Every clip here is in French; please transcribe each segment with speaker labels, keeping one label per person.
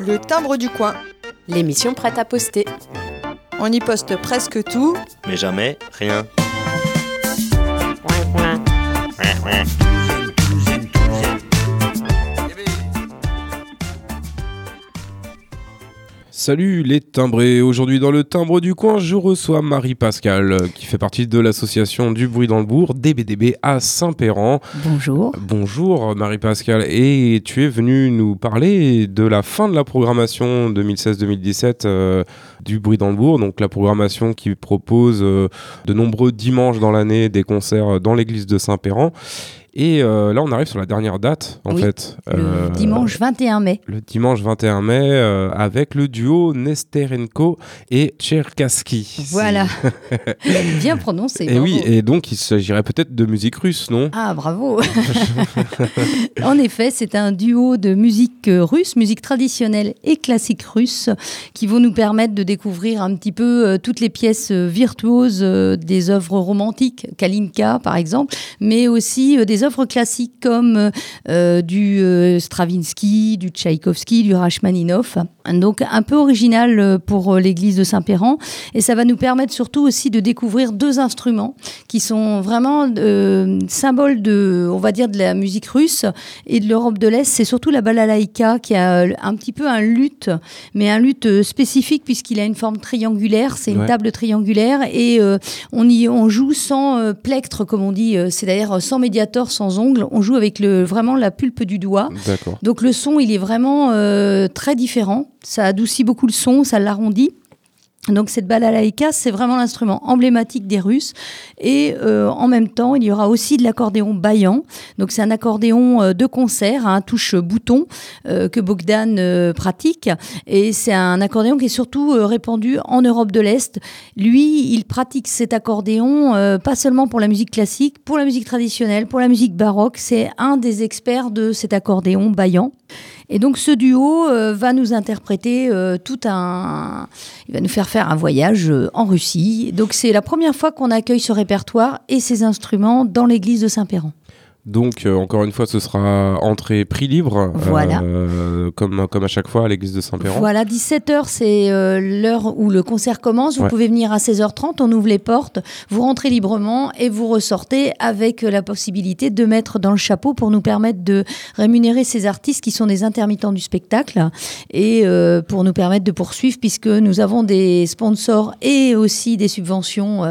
Speaker 1: Le timbre du coin.
Speaker 2: L'émission prête à poster.
Speaker 1: On y poste presque tout,
Speaker 3: mais jamais rien.
Speaker 4: Salut les timbrés, aujourd'hui dans le timbre du coin, je reçois Marie-Pascale qui fait partie de l'association du bruit dans le bourg, DBDB à Saint-Péran.
Speaker 5: Bonjour.
Speaker 4: Bonjour Marie-Pascale, et tu es venue nous parler de la fin de la programmation 2016-2017 du bruit dans le bourg, donc la programmation qui propose de nombreux dimanches dans l'année des concerts dans l'église de Saint-Péran. Et là, on arrive sur la dernière date, en fait.
Speaker 5: Le dimanche 21 mai.
Speaker 4: Le dimanche 21 mai, avec le duo Nesterenko et Tcherkassky.
Speaker 5: Voilà. Bien prononcé.
Speaker 4: Et oui, et donc il s'agirait peut-être de musique russe, non ?
Speaker 5: Ah, bravo. En effet, c'est un duo de musique russe, musique traditionnelle et classique russe, qui vont nous permettre de découvrir un petit peu toutes les pièces virtuoses des œuvres romantiques, Kalinka par exemple, mais aussi des œuvres classiques comme du Stravinsky, du Tchaïkovski, du Rachmaninov. Donc un peu original pour l'église de Saint-Péran. Et ça va nous permettre surtout aussi de découvrir deux instruments qui sont vraiment symboles de, on va dire, de la musique russe et de l'Europe de l'Est. C'est surtout la balalaïka qui a un petit peu un luth, mais un luth spécifique puisqu'il a une forme triangulaire. C'est une table triangulaire et on joue sans plectre, comme on dit, c'est-à-dire sans médiator, sans ongles. On joue avec vraiment la pulpe du doigt.
Speaker 4: D'accord.
Speaker 5: Donc le son, il est vraiment très différent. Ça adoucit beaucoup le son, ça l'arrondit. Donc cette balalaïka, c'est vraiment l'instrument emblématique des Russes. Et en même temps, il y aura aussi de l'accordéon bayan. Donc c'est un accordéon de concert, un touche bouton que Bogdan pratique. Et c'est un accordéon qui est surtout répandu en Europe de l'Est. Lui, il pratique cet accordéon pas seulement pour la musique classique, pour la musique traditionnelle, pour la musique baroque. C'est un des experts de cet accordéon bayan. Et donc ce duo va nous interpréter il va nous faire faire un voyage en Russie. Donc c'est la première fois qu'on accueille ce répertoire et ces instruments dans l'église de Saint-Péran.
Speaker 4: Donc, encore une fois, ce sera entrée prix libre,
Speaker 5: voilà.
Speaker 4: Comme à chaque fois à l'église de Saint-Péran.
Speaker 5: Voilà, 17h, c'est l'heure où le concert commence. Vous pouvez venir à 16h30, on ouvre les portes, vous rentrez librement et vous ressortez avec la possibilité de mettre dans le chapeau pour nous permettre de rémunérer ces artistes qui sont des intermittents du spectacle et pour nous permettre de poursuivre puisque nous avons des sponsors et aussi des subventions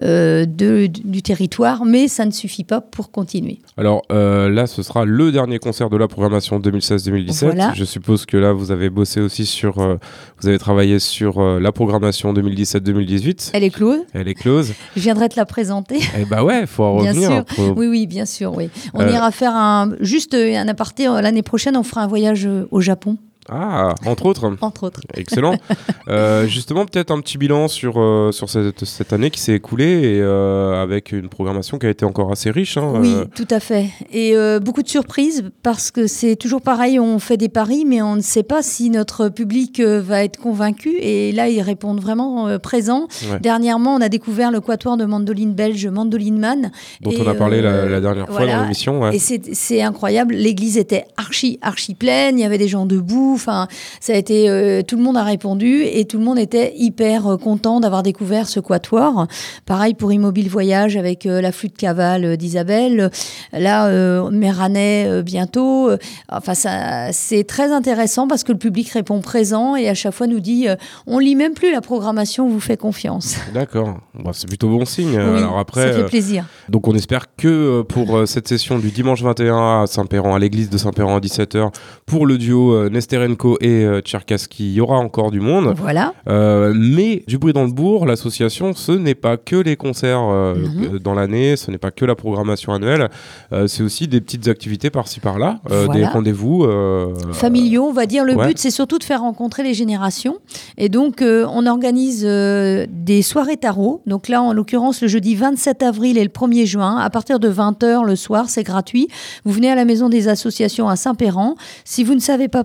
Speaker 5: du territoire, mais ça ne suffit pas pour continuer.
Speaker 4: Alors là, ce sera le dernier concert de la programmation 2016-2017.
Speaker 5: Voilà.
Speaker 4: Je suppose que là, vous avez bossé aussi vous avez travaillé sur la programme 2017-2018.
Speaker 5: Elle est close.
Speaker 4: Elle est close.
Speaker 5: Je viendrai te la présenter.
Speaker 4: Eh bah ouais, faut en revenir.
Speaker 5: Bien sûr. Oui, bien sûr. Oui. On ira faire juste un aparté. L'année prochaine, on fera un voyage au Japon.
Speaker 4: Ah, entre autres.
Speaker 5: Entre autres.
Speaker 4: Excellent. Justement, peut-être un petit bilan sur cette année qui s'est écoulée et avec une programmation qui a été encore assez riche.
Speaker 5: Oui, tout à fait. Et beaucoup de surprises parce que c'est toujours pareil, on fait des paris, mais on ne sait pas si notre public va être convaincu. Et là, ils répondent vraiment présents. Ouais. Dernièrement, on a découvert le quatuor de mandoline belge Mandoline Man.
Speaker 4: Dont on a parlé la dernière fois dans l'émission. Ouais.
Speaker 5: Et c'est incroyable. L'église était archi pleine. Il y avait des gens debout. Enfin, ça a été tout le monde a répondu et tout le monde était hyper content d'avoir découvert ce quatuor. Pareil pour Immobile Voyage avec la flûte cavale d'Isabelle. Là, Méranet bientôt. Enfin, c'est très intéressant parce que le public répond présent et à chaque fois nous dit on lit même plus la programmation, on vous fait confiance.
Speaker 4: D'accord. Bon, c'est plutôt bon signe.
Speaker 5: Oui,
Speaker 4: alors après,
Speaker 5: ça fait plaisir.
Speaker 4: Donc on espère que pour cette session du dimanche 21 à Saint-Péran, à l'église de Saint-Péran à 17h, pour le duo Nesterenko et Tcherkassky, il y aura encore du monde.
Speaker 5: Voilà.
Speaker 4: Mais du bruit dans le bourg, l'association, ce n'est pas que les concerts dans l'année, ce n'est pas que la programmation annuelle, c'est aussi des petites activités par-ci par-là, des rendez-vous
Speaker 5: familiaux, on va dire. Le but, c'est surtout de faire rencontrer les générations. Et donc, on organise des soirées tarot. Donc là, en l'occurrence, le jeudi 27 avril et le 1er juin, à partir de 20h le soir, c'est gratuit. Vous venez à la maison des associations à Saint-Péran. Si vous ne savez pas pratiquer le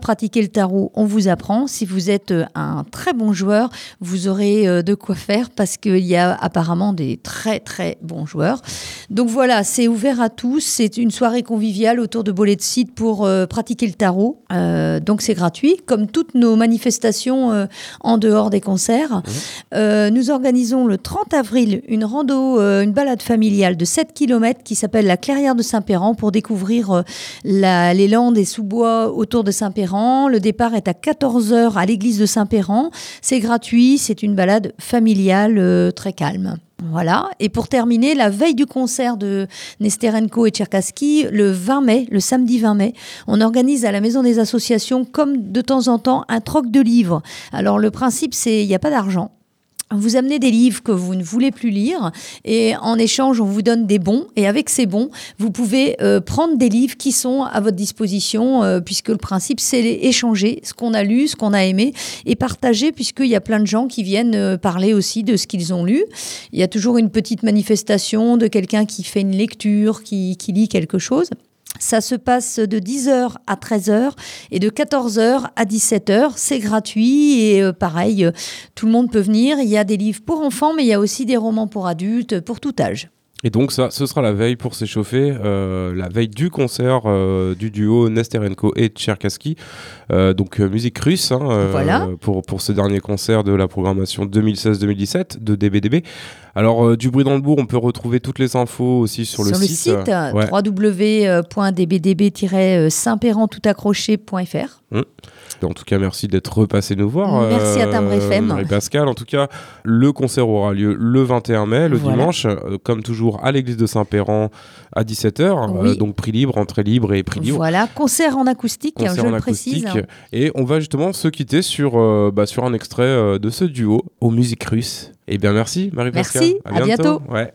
Speaker 5: tarot, on vous apprend. Si vous êtes un très bon joueur, vous aurez de quoi faire parce qu'il y a apparemment des très très bons joueurs. Donc voilà, c'est ouvert à tous. C'est une soirée conviviale autour de Bolet de Cidre pour pratiquer le tarot. Donc c'est gratuit, comme toutes nos manifestations en dehors des concerts. Nous organisons le 30 avril une une balade familiale de 7 km qui s'appelle la Clairière de Saint-Péran pour découvrir les landes et sous-bois autour de Saint-Péran. Le départ est à 14h à l'église de Saint-Péran. C'est gratuit, c'est une balade familiale très calme. Voilà. Et pour terminer, la veille du concert de Nesterenko et Tcherkassky, le 20 mai, le samedi 20 mai, on organise à la Maison des Associations, comme de temps en temps, un troc de livres. Alors le principe, c'est il n'y a pas d'argent. Vous amenez des livres que vous ne voulez plus lire et en échange, on vous donne des bons. Et avec ces bons, vous pouvez prendre des livres qui sont à votre disposition puisque le principe, c'est échanger ce qu'on a lu, ce qu'on a aimé et partager puisqu'il y a plein de gens qui viennent parler aussi de ce qu'ils ont lu. Il y a toujours une petite manifestation de quelqu'un qui fait une lecture, qui lit quelque chose. Ça se passe de 10h à 13h et de 14h à 17h. C'est gratuit et pareil, tout le monde peut venir. Il y a des livres pour enfants, mais il y a aussi des romans pour adultes, pour tout âge.
Speaker 4: Et donc ça, ce sera la veille pour s'échauffer, la veille du concert du duo Nesterenko et Tcherkassky, donc musique russe
Speaker 5: Voilà.
Speaker 4: pour ce dernier concert de la programmation 2016-2017 de DBDB. Alors du bruit dans le bourg, on peut retrouver toutes les infos aussi sur le site. Ouais.
Speaker 5: www.dbdb-saintpéran-toutaccroché.fr.
Speaker 4: En tout cas, merci d'être repassé nous voir.
Speaker 5: Merci à Timbre FM.
Speaker 4: Marie-Pascale. En tout cas, le concert aura lieu le 21 mai, le dimanche, comme toujours à l'église de Saint-Péran à 17h.
Speaker 5: Oui.
Speaker 4: Donc prix libre, entrée libre et prix libre.
Speaker 5: Voilà, concert en acoustique,
Speaker 4: Concert
Speaker 5: je
Speaker 4: en
Speaker 5: le
Speaker 4: acoustique.
Speaker 5: précise.
Speaker 4: Et on va justement se quitter sur un extrait de ce duo aux musiques russes. Eh bien, merci Marie-Pascale.
Speaker 5: Merci, à bientôt.
Speaker 4: Ouais.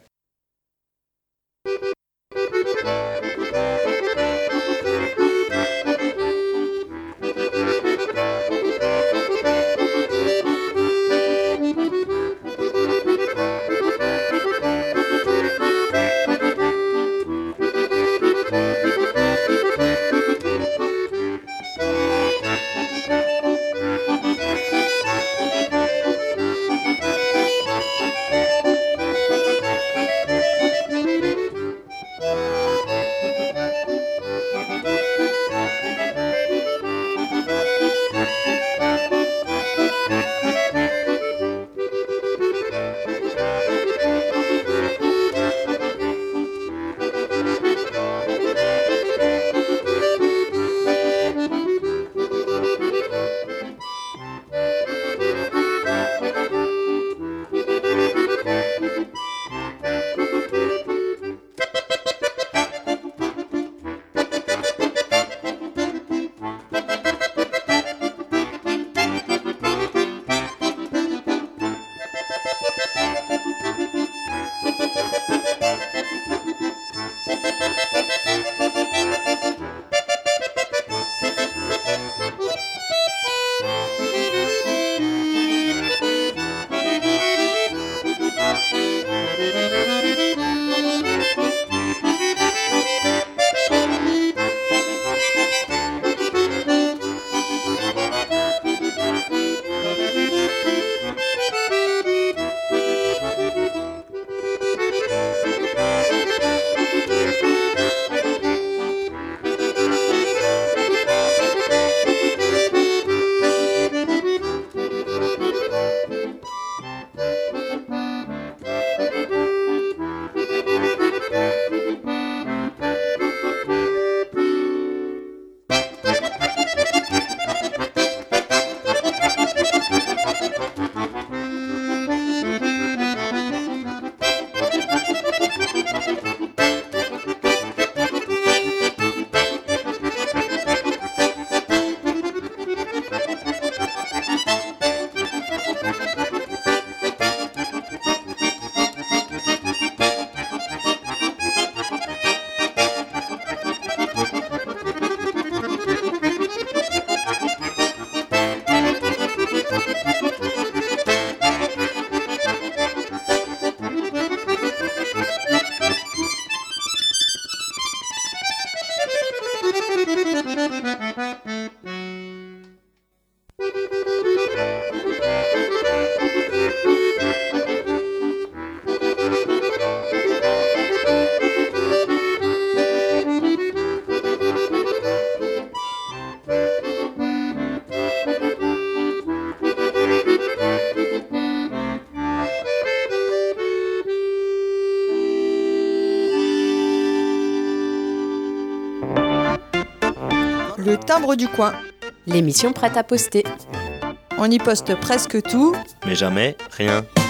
Speaker 1: Le timbre du coin.
Speaker 2: L'émission prête à poster.
Speaker 1: On y poste presque tout.
Speaker 3: Mais jamais rien.